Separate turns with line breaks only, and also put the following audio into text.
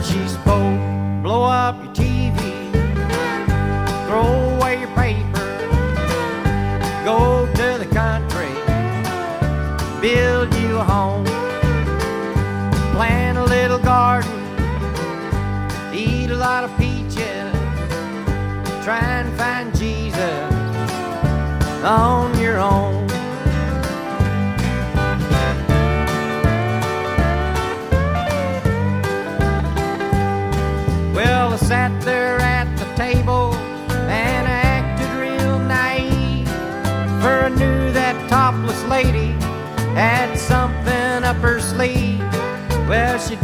she spoke. Blow up your TV, throw away your paper, go to the country, build you a home, plant a little garden, eat a lot of peaches, try and find Jesus on your own. Well, I sat there at the table and I acted real naive, for I knew that topless lady had something up her sleeve. Well, she